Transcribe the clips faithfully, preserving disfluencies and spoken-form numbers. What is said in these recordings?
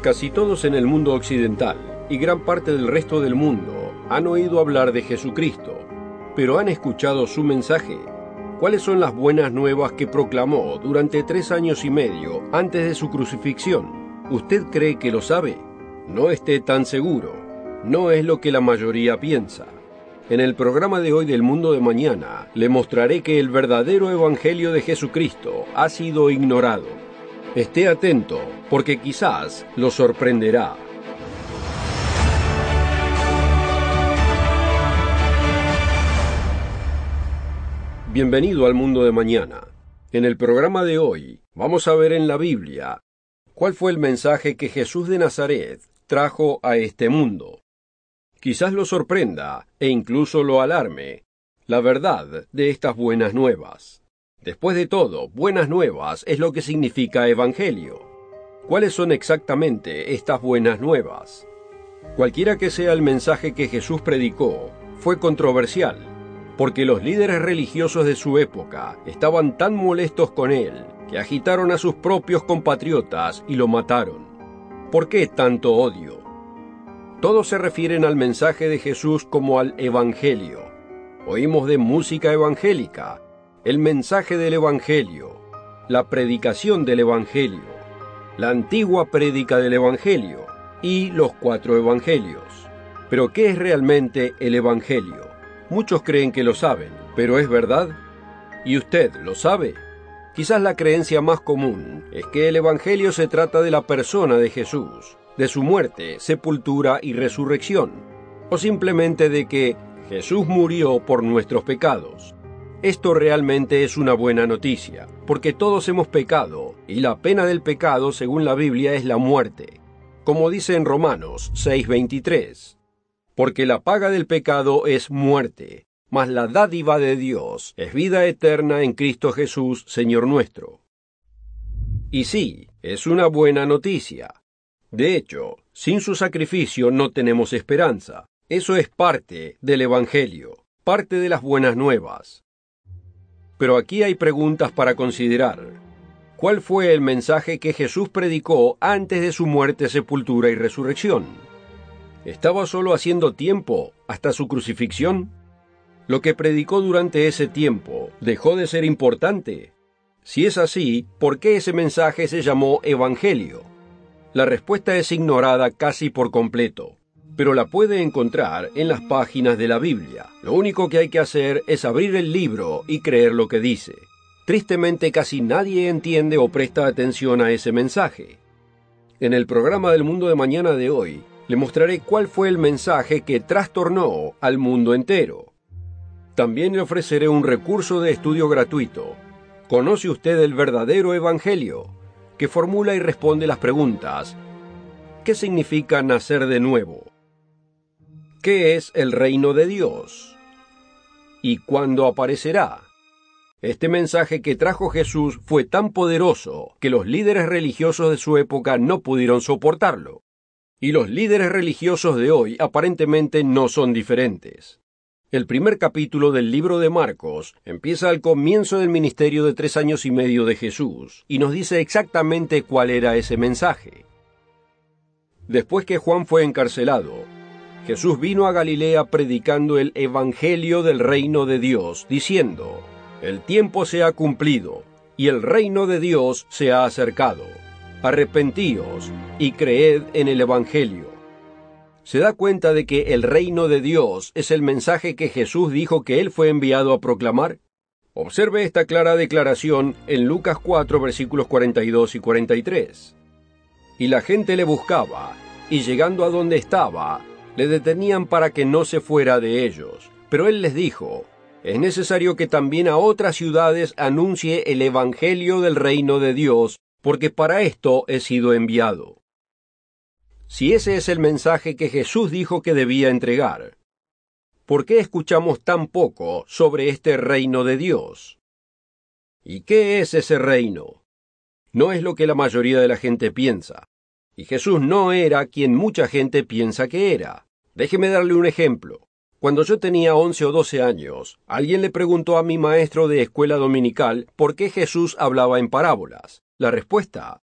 Casi todos en el mundo occidental y gran parte del resto del mundo han oído hablar de Jesucristo, pero ¿han escuchado su mensaje? ¿Cuáles son las buenas nuevas que proclamó durante tres años y medio antes de su crucifixión? ¿Usted cree que lo sabe? No esté tan seguro. No es lo que la mayoría piensa. En el programa de hoy del Mundo de Mañana, le mostraré que el verdadero Evangelio de Jesucristo ha sido ignorado. Esté atento, porque quizás lo sorprenderá. Bienvenido al Mundo de Mañana. En el programa de hoy, vamos a ver en la Biblia cuál fue el mensaje que Jesús de Nazaret trajo a este mundo. Quizás lo sorprenda e incluso lo alarme la verdad de estas buenas nuevas. Después de todo, buenas nuevas es lo que significa evangelio. ¿Cuáles son exactamente estas buenas nuevas? Cualquiera que sea el mensaje que Jesús predicó, fue controversial, porque los líderes religiosos de su época estaban tan molestos con él que agitaron a sus propios compatriotas y lo mataron. ¿Por qué tanto odio? Todos se refieren al mensaje de Jesús como al evangelio. Oímos de música evangélica, el mensaje del evangelio, la predicación del evangelio, la antigua prédica del evangelio y los cuatro evangelios. Pero ¿qué es realmente el evangelio? Muchos creen que lo saben, pero ¿es verdad? ¿Y usted lo sabe? Quizás la creencia más común es que el evangelio se trata de la persona de Jesús, de su muerte, sepultura y resurrección, o simplemente de que Jesús murió por nuestros pecados. Esto realmente es una buena noticia, porque todos hemos pecado, y la pena del pecado, según la Biblia, es la muerte, como dice en Romanos seis veintitrés. Porque la paga del pecado es muerte, mas la dádiva de Dios es vida eterna en Cristo Jesús, Señor nuestro. Y sí, es una buena noticia. De hecho, sin su sacrificio no tenemos esperanza. Eso es parte del Evangelio, parte de las buenas nuevas. Pero aquí hay preguntas para considerar. ¿Cuál fue el mensaje que Jesús predicó antes de su muerte, sepultura y resurrección? ¿Estaba solo haciendo tiempo hasta su crucifixión? ¿Lo que predicó durante ese tiempo dejó de ser importante? Si es así, ¿por qué ese mensaje se llamó Evangelio? La respuesta es ignorada casi por completo, pero la puede encontrar en las páginas de la Biblia. Lo único que hay que hacer es abrir el libro y creer lo que dice. Tristemente, casi nadie entiende o presta atención a ese mensaje. En el programa del Mundo de Mañana de hoy, le mostraré cuál fue el mensaje que trastornó al mundo entero. También le ofreceré un recurso de estudio gratuito. ¿Conoce usted el verdadero evangelio? Que formula y responde las preguntas: ¿qué significa nacer de nuevo? ¿Qué es el reino de Dios? ¿Y cuándo aparecerá? Este mensaje que trajo Jesús fue tan poderoso que los líderes religiosos de su época no pudieron soportarlo. Y los líderes religiosos de hoy aparentemente no son diferentes. El primer capítulo del libro de Marcos empieza al comienzo del ministerio de tres años y medio de Jesús y nos dice exactamente cuál era ese mensaje. Después que Juan fue encarcelado, Jesús vino a Galilea predicando el evangelio del reino de Dios, diciendo: el tiempo se ha cumplido y el reino de Dios se ha acercado. Arrepentíos y creed en el evangelio. ¿Se da cuenta de que el reino de Dios es el mensaje que Jesús dijo que él fue enviado a proclamar? Observe esta clara declaración en Lucas cuatro, versículos cuarenta y dos y cuarenta y tres. Y la gente le buscaba, y llegando a donde estaba, le detenían para que no se fuera de ellos. Pero él les dijo: es necesario que también a otras ciudades anuncie el evangelio del reino de Dios, porque para esto he sido enviado. Si ese es el mensaje que Jesús dijo que debía entregar, ¿por qué escuchamos tan poco sobre este reino de Dios? ¿Y qué es ese reino? No es lo que la mayoría de la gente piensa. Y Jesús no era quien mucha gente piensa que era. Déjeme darle un ejemplo. Cuando yo tenía once o doce años, alguien le preguntó a mi maestro de escuela dominical por qué Jesús hablaba en parábolas. La respuesta: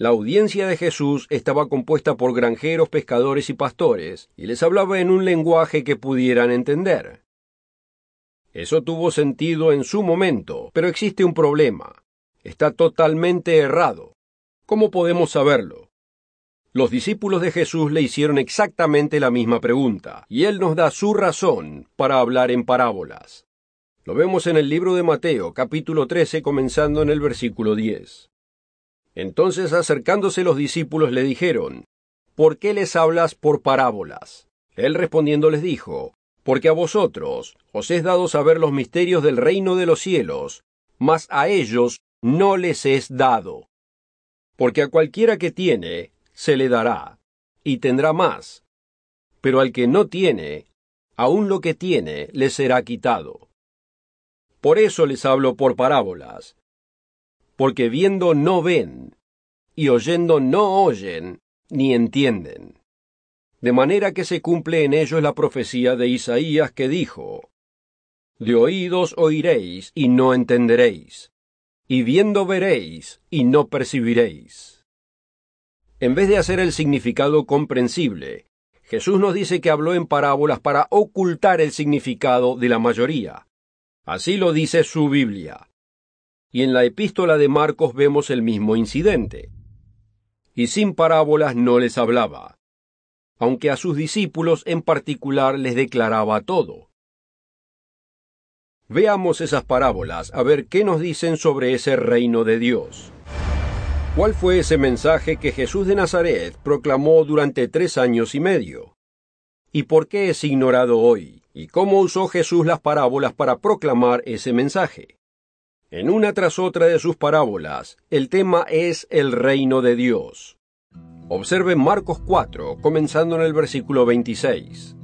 La audiencia de Jesús estaba compuesta por granjeros, pescadores y pastores, y les hablaba en un lenguaje que pudieran entender. Eso tuvo sentido en su momento, pero existe un problema. Está totalmente errado. ¿Cómo podemos saberlo? Los discípulos de Jesús le hicieron exactamente la misma pregunta, y él nos da su razón para hablar en parábolas. Lo vemos en el libro de Mateo, capítulo trece, comenzando en el versículo diez. Entonces, acercándose los discípulos, le dijeron: ¿Por qué les hablas por parábolas? Él respondiendo les dijo: Porque a vosotros os es dado saber los misterios del reino de los cielos, mas a ellos no les es dado. Porque a cualquiera que tiene, se le dará, y tendrá más. Pero al que no tiene, aun lo que tiene le será quitado. Por eso les hablo por parábolas, porque viendo no ven, y oyendo no oyen, ni entienden. De manera que se cumple en ellos la profecía de Isaías que dijo: De oídos oiréis y no entenderéis, y viendo veréis y no percibiréis. En vez de hacer el significado comprensible, Jesús nos dice que habló en parábolas para ocultar el significado de la mayoría. Así lo dice su Biblia. Y en la epístola de Marcos vemos el mismo incidente. Y sin parábolas no les hablaba, aunque a sus discípulos en particular les declaraba todo. Veamos esas parábolas a ver qué nos dicen sobre ese reino de Dios. ¿Cuál fue ese mensaje que Jesús de Nazaret proclamó durante tres años y medio? ¿Y por qué es ignorado hoy? ¿Y cómo usó Jesús las parábolas para proclamar ese mensaje? En una tras otra de sus parábolas, el tema es el reino de Dios. Observen Marcos cuatro, comenzando en el versículo veintiséis.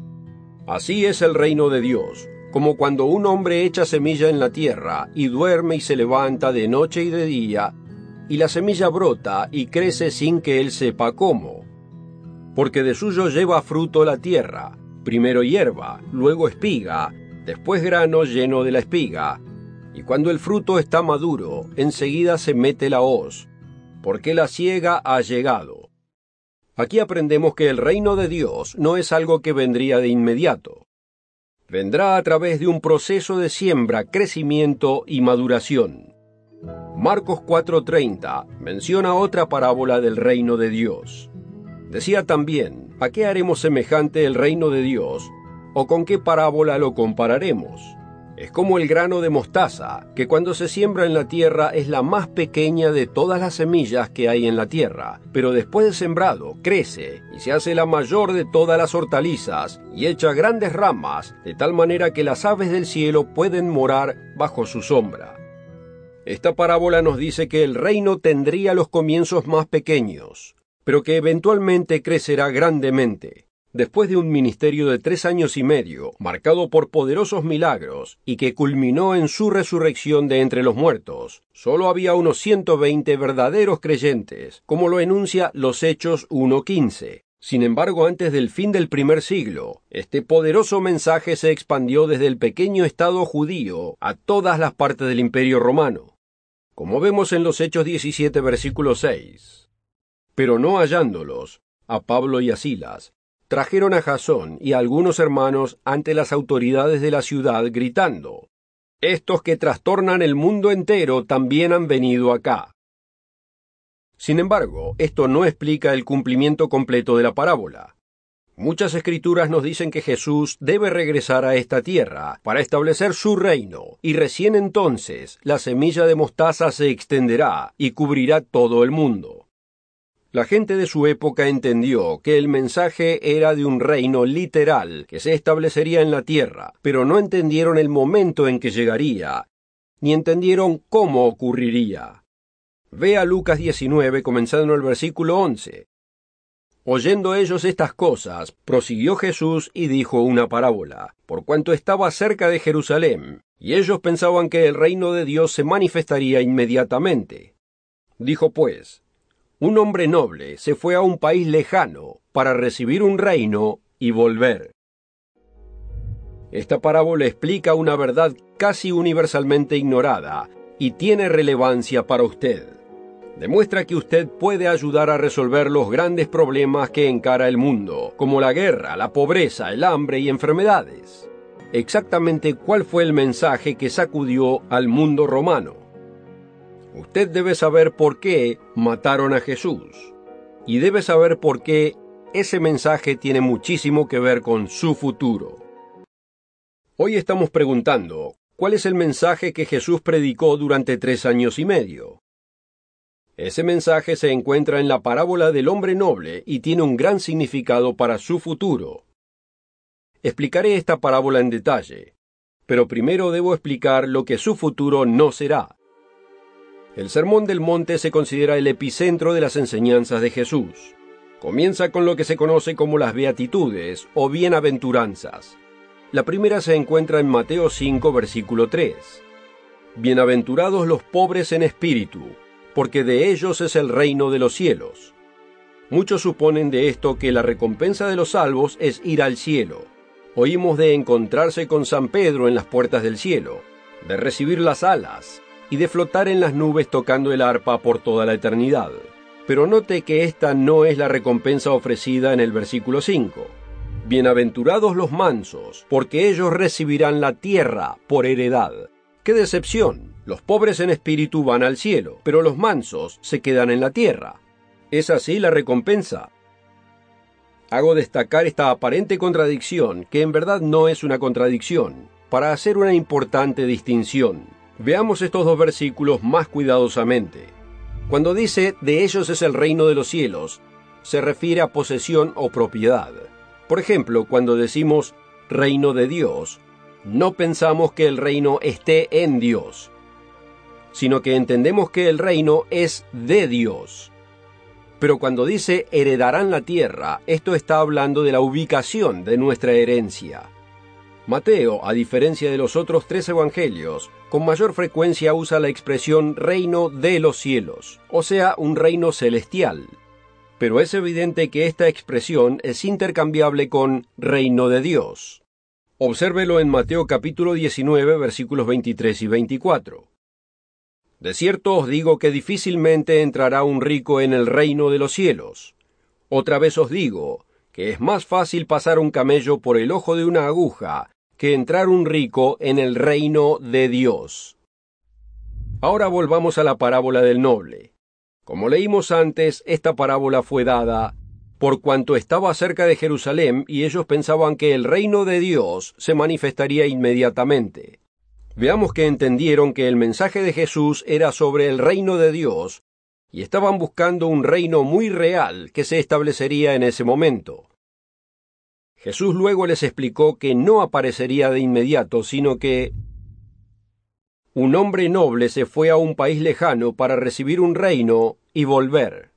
Así es el reino de Dios, como cuando un hombre echa semilla en la tierra, y duerme y se levanta de noche y de día, y la semilla brota y crece sin que él sepa cómo. Porque de suyo lleva fruto la tierra, primero hierba, luego espiga, después grano lleno de la espiga, y cuando el fruto está maduro, enseguida se mete la hoz, porque la siega ha llegado. Aquí aprendemos que el reino de Dios no es algo que vendría de inmediato. Vendrá a través de un proceso de siembra, crecimiento y maduración. Marcos cuatro treinta menciona otra parábola del reino de Dios. Decía también: ¿a qué haremos semejante el reino de Dios? ¿O con qué parábola lo compararemos? Es como el grano de mostaza, que cuando se siembra en la tierra es la más pequeña de todas las semillas que hay en la tierra, pero después de sembrado crece y se hace la mayor de todas las hortalizas y echa grandes ramas, de tal manera que las aves del cielo pueden morar bajo su sombra. Esta parábola nos dice que el reino tendría los comienzos más pequeños, pero que eventualmente crecerá grandemente. Después de un ministerio de tres años y medio, marcado por poderosos milagros, y que culminó en su resurrección de entre los muertos, solo había unos ciento veinte verdaderos creyentes, como lo enuncia los Hechos uno quince. Sin embargo, antes del fin del primer siglo, este poderoso mensaje se expandió desde el pequeño estado judío a todas las partes del Imperio Romano, como vemos en los Hechos diecisiete, versículo seis. Pero no hallándolos, a Pablo y a Silas, trajeron a Jasón y a algunos hermanos ante las autoridades de la ciudad gritando: «Estos que trastornan el mundo entero también han venido acá». Sin embargo, esto no explica el cumplimiento completo de la parábola. Muchas escrituras nos dicen que Jesús debe regresar a esta tierra para establecer su reino, y recién entonces la semilla de mostaza se extenderá y cubrirá todo el mundo. La gente de su época entendió que el mensaje era de un reino literal que se establecería en la tierra, pero no entendieron el momento en que llegaría, ni entendieron cómo ocurriría. Vea Lucas diecinueve, comenzando en el versículo once. Oyendo ellos estas cosas, prosiguió Jesús y dijo una parábola, por cuanto estaba cerca de Jerusalén, y ellos pensaban que el reino de Dios se manifestaría inmediatamente. Dijo pues: un hombre noble se fue a un país lejano para recibir un reino y volver. Esta parábola explica una verdad casi universalmente ignorada y tiene relevancia para usted. Demuestra que usted puede ayudar a resolver los grandes problemas que encara el mundo, como la guerra, la pobreza, el hambre y enfermedades. Exactamente cuál fue el mensaje que sacudió al mundo romano. Usted debe saber por qué mataron a Jesús, y debe saber por qué ese mensaje tiene muchísimo que ver con su futuro. Hoy estamos preguntando, ¿cuál es el mensaje que Jesús predicó durante tres años y medio? Ese mensaje se encuentra en la parábola del hombre noble y tiene un gran significado para su futuro. Explicaré esta parábola en detalle, pero primero debo explicar lo que su futuro no será. El Sermón del Monte se considera el epicentro de las enseñanzas de Jesús. Comienza con lo que se conoce como las beatitudes o bienaventuranzas. La primera se encuentra en Mateo cinco, versículo tres. Bienaventurados los pobres en espíritu, porque de ellos es el reino de los cielos. Muchos suponen de esto que la recompensa de los salvos es ir al cielo. Oímos de encontrarse con San Pedro en las puertas del cielo, de recibir las alas y de flotar en las nubes tocando el arpa por toda la eternidad. Pero note que esta no es la recompensa ofrecida en el versículo cinco. Bienaventurados los mansos, porque ellos recibirán la tierra por heredad. ¡Qué decepción! Los pobres en espíritu van al cielo, pero los mansos se quedan en la tierra. ¿Es así la recompensa? Hago destacar esta aparente contradicción, que en verdad no es una contradicción, para hacer una importante distinción. Veamos estos dos versículos más cuidadosamente. Cuando dice, de ellos es el reino de los cielos, se refiere a posesión o propiedad. Por ejemplo, cuando decimos reino de Dios, no pensamos que el reino esté en Dios, sino que entendemos que el reino es de Dios. Pero cuando dice heredarán la tierra, esto está hablando de la ubicación de nuestra herencia. Mateo, a diferencia de los otros tres evangelios, con mayor frecuencia usa la expresión reino de los cielos, o sea, un reino celestial. Pero es evidente que esta expresión es intercambiable con reino de Dios. Obsérvelo en Mateo capítulo diecinueve, versículos veintitrés y veinticuatro. De cierto os digo que difícilmente entrará un rico en el reino de los cielos. Otra vez os digo, que es más fácil pasar un camello por el ojo de una aguja que entrar un rico en el reino de Dios. Ahora volvamos a la parábola del noble. Como leímos antes, esta parábola fue dada por cuanto estaba cerca de Jerusalén y ellos pensaban que el reino de Dios se manifestaría inmediatamente. Veamos que entendieron que el mensaje de Jesús era sobre el reino de Dios y estaban buscando un reino muy real que se establecería en ese momento. Jesús luego les explicó que no aparecería de inmediato, sino que un hombre noble se fue a un país lejano para recibir un reino y volver.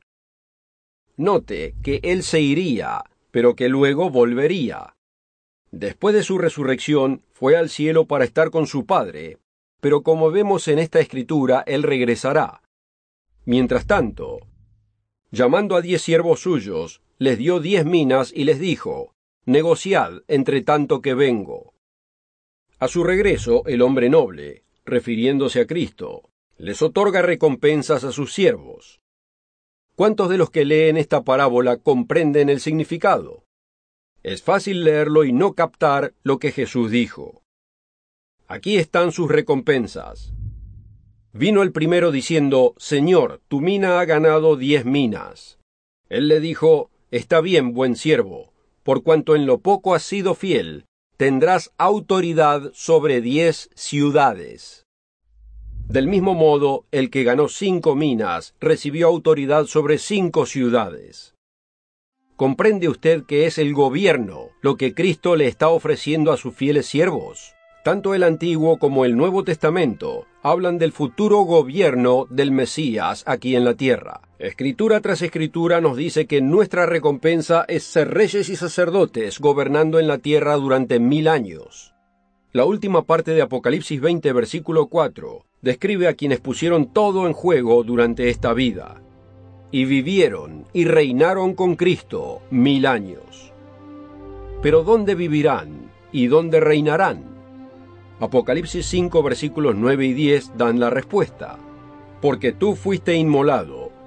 Note que él se iría, pero que luego volvería. Después de su resurrección, fue al cielo para estar con su Padre, pero como vemos en esta escritura, él regresará. Mientras tanto, llamando a diez siervos suyos, les dio diez minas y les dijo, negociad entre tanto que vengo. A su regreso, el hombre noble, refiriéndose a Cristo, les otorga recompensas a sus siervos. ¿Cuántos de los que leen esta parábola comprenden el significado? Es fácil leerlo y no captar lo que Jesús dijo. Aquí están sus recompensas. Vino el primero diciendo, Señor, tu mina ha ganado diez minas. Él le dijo, está bien, buen siervo, por cuanto en lo poco has sido fiel, tendrás autoridad sobre diez ciudades. Del mismo modo, el que ganó cinco minas recibió autoridad sobre cinco ciudades. ¿Comprende usted que es el gobierno lo que Cristo le está ofreciendo a sus fieles siervos? Tanto el Antiguo como el Nuevo Testamento hablan del futuro gobierno del Mesías aquí en la tierra. Escritura tras escritura nos dice que nuestra recompensa es ser reyes y sacerdotes gobernando en la tierra durante mil años. La última parte de Apocalipsis veinte, versículo cuatro, describe a quienes pusieron todo en juego durante esta vida. Y vivieron y reinaron con Cristo mil años. Pero ¿dónde vivirán y dónde reinarán? Apocalipsis cinco, versículos nueve y diez dan la respuesta. Porque tú fuiste inmolado,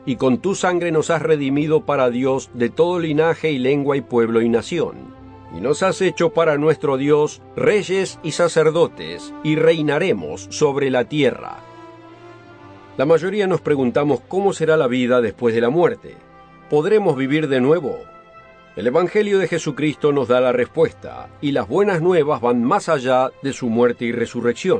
y con tu sangre nos has redimido para Dios de todo linaje y lengua y pueblo y nación. Y nos has hecho para nuestro Dios reyes y sacerdotes, y reinaremos sobre la tierra. La mayoría nos preguntamos cómo será la vida después de la muerte. ¿Podremos vivir de nuevo? El Evangelio de Jesucristo nos da la respuesta, y las buenas nuevas van más allá de su muerte y resurrección.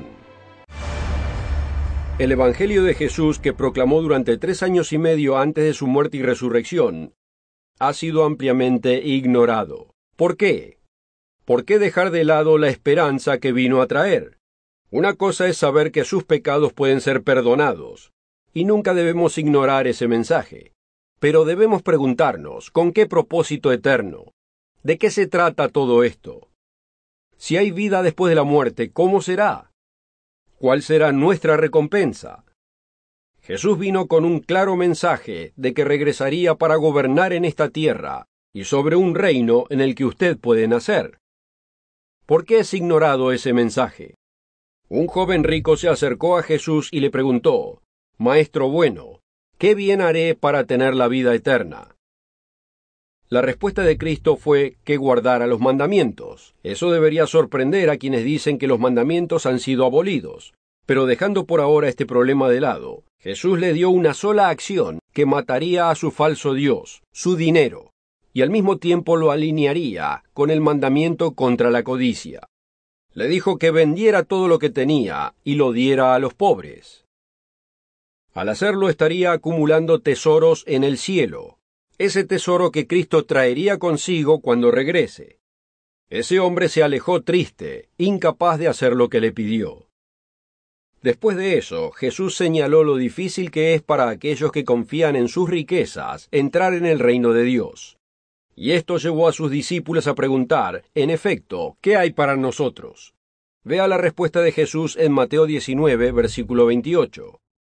El Evangelio de Jesús, que proclamó durante tres años y medio antes de su muerte y resurrección, ha sido ampliamente ignorado. ¿Por qué? ¿Por qué dejar de lado la esperanza que vino a traer? Una cosa es saber que sus pecados pueden ser perdonados, y nunca debemos ignorar ese mensaje. Pero debemos preguntarnos, ¿con qué propósito eterno? ¿De qué se trata todo esto? Si hay vida después de la muerte, ¿cómo será? ¿Cuál será nuestra recompensa? Jesús vino con un claro mensaje de que regresaría para gobernar en esta tierra y sobre un reino en el que usted puede nacer. ¿Por qué es ignorado ese mensaje? Un joven rico se acercó a Jesús y le preguntó, «Maestro bueno, ¿qué bien haré para tener la vida eterna?» La respuesta de Cristo fue que guardara los mandamientos. Eso debería sorprender a quienes dicen que los mandamientos han sido abolidos. Pero dejando por ahora este problema de lado, Jesús le dio una sola acción que mataría a su falso Dios, su dinero, y al mismo tiempo lo alinearía con el mandamiento contra la codicia. Le dijo que vendiera todo lo que tenía y lo diera a los pobres. Al hacerlo estaría acumulando tesoros en el cielo, ese tesoro que Cristo traería consigo cuando regrese. Ese hombre se alejó triste, incapaz de hacer lo que le pidió. Después de eso, Jesús señaló lo difícil que es para aquellos que confían en sus riquezas entrar en el reino de Dios. Y esto llevó a sus discípulos a preguntar, en efecto, ¿qué hay para nosotros? Vea la respuesta de Jesús en Mateo diecinueve, versículo veintiocho.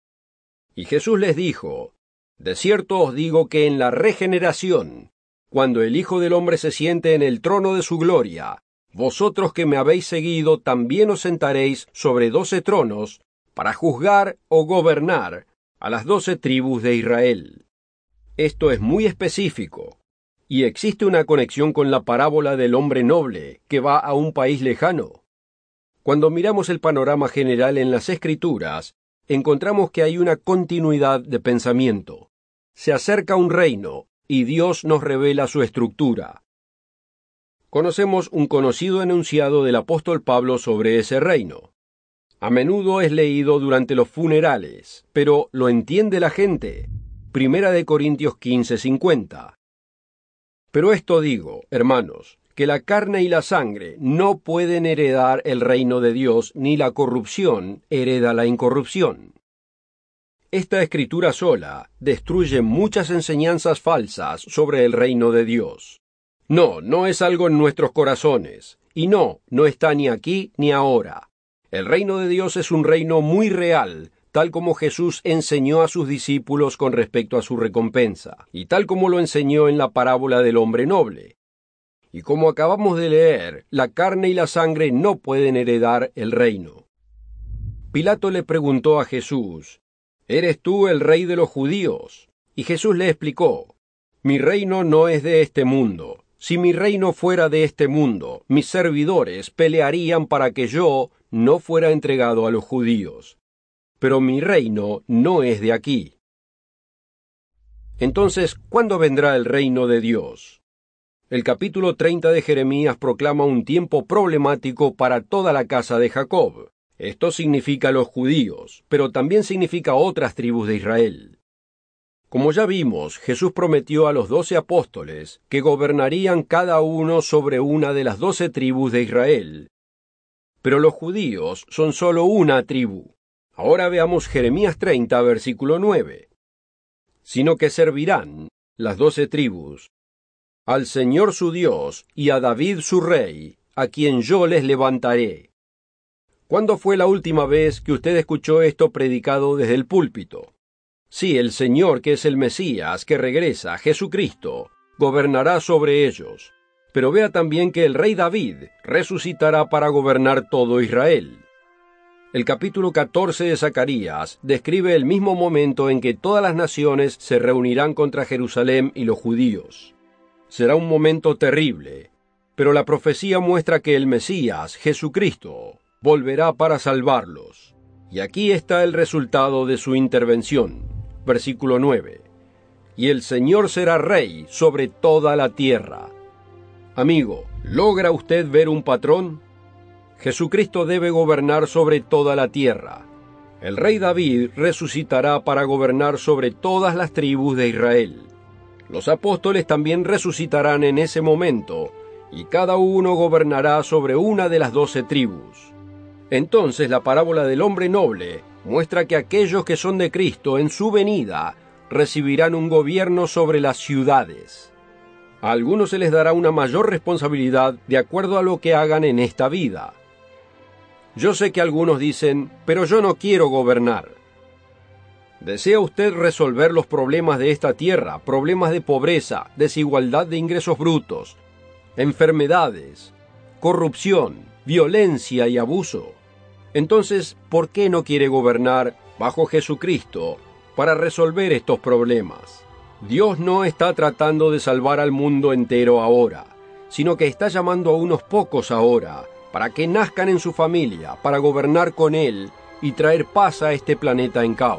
Y Jesús les dijo, «De cierto os digo que en la regeneración, cuando el Hijo del Hombre se siente en el trono de su gloria, vosotros que me habéis seguido también os sentaréis sobre doce tronos para juzgar o gobernar a las doce tribus de Israel». Esto es muy específico, y existe una conexión con la parábola del hombre noble que va a un país lejano. Cuando miramos el panorama general en las Escrituras, encontramos que hay una continuidad de pensamiento. Se acerca un reino, y Dios nos revela su estructura. Conocemos un conocido enunciado del apóstol Pablo sobre ese reino. A menudo es leído durante los funerales, pero ¿lo entiende la gente? Primera de Corintios quince, cincuenta. Pero esto digo, hermanos, que la carne y la sangre no pueden heredar el reino de Dios, ni la corrupción hereda la incorrupción. Esta escritura sola destruye muchas enseñanzas falsas sobre el reino de Dios. No, no es algo en nuestros corazones, y no, no está ni aquí ni ahora. El reino de Dios es un reino muy real, tal como Jesús enseñó a sus discípulos con respecto a su recompensa, y tal como lo enseñó en la parábola del hombre noble. Y como acabamos de leer, la carne y la sangre no pueden heredar el reino. Pilato le preguntó a Jesús, ¿eres tú el rey de los judíos? Y Jesús le explicó, mi reino no es de este mundo. Si mi reino fuera de este mundo, mis servidores pelearían para que yo no fuera entregado a los judíos. Pero mi reino no es de aquí. Entonces, ¿cuándo vendrá el reino de Dios? El capítulo treinta de Jeremías proclama un tiempo problemático para toda la casa de Jacob. Esto significa los judíos, pero también significa otras tribus de Israel. Como ya vimos, Jesús prometió a los doce apóstoles que gobernarían cada uno sobre una de las doce tribus de Israel. Pero los judíos son solo una tribu. Ahora veamos Jeremías treinta, versículo nueve. Sino que servirán, las doce tribus, al Señor su Dios y a David su rey, a quien yo les levantaré. ¿Cuándo fue la última vez que usted escuchó esto predicado desde el púlpito? Sí, el Señor, que es el Mesías, que regresa, Jesucristo, gobernará sobre ellos. Pero vea también que el rey David resucitará para gobernar todo Israel. El capítulo catorce de Zacarías describe el mismo momento en que todas las naciones se reunirán contra Jerusalén y los judíos. Será un momento terrible, pero la profecía muestra que el Mesías, Jesucristo, volverá para salvarlos. Y aquí está el resultado de su intervención. Versículo nueve. Y el Señor será rey sobre toda la tierra. Amigo, ¿logra usted ver un patrón? Jesucristo debe gobernar sobre toda la tierra. El rey David resucitará para gobernar sobre todas las tribus de Israel. Los apóstoles también resucitarán en ese momento, y cada uno gobernará sobre una de las doce tribus. Entonces la parábola del hombre noble muestra que aquellos que son de Cristo en su venida recibirán un gobierno sobre las ciudades. A algunos se les dará una mayor responsabilidad de acuerdo a lo que hagan en esta vida. Yo sé que algunos dicen, pero yo no quiero gobernar. ¿Desea usted resolver los problemas de esta tierra, problemas de pobreza, desigualdad de ingresos brutos, enfermedades, corrupción, violencia y abuso? Entonces, ¿por qué no quiere gobernar bajo Jesucristo para resolver estos problemas? Dios no está tratando de salvar al mundo entero ahora, sino que está llamando a unos pocos ahora, para que nazcan en su familia, para gobernar con Él y traer paz a este planeta en caos.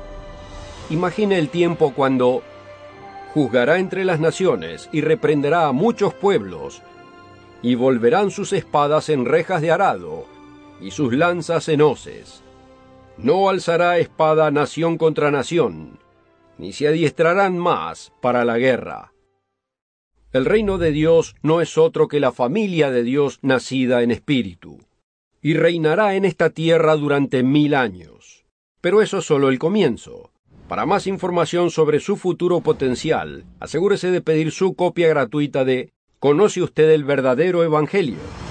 Imagine el tiempo cuando juzgará entre las naciones y reprenderá a muchos pueblos, y volverán sus espadas en rejas de arado y sus lanzas en hoces. No alzará espada nación contra nación, ni se adiestrarán más para la guerra. El reino de Dios no es otro que la familia de Dios nacida en espíritu, y reinará en esta tierra durante mil años. Pero eso es solo el comienzo. Para más información sobre su futuro potencial, asegúrese de pedir su copia gratuita de ¿Conoce usted el verdadero Evangelio?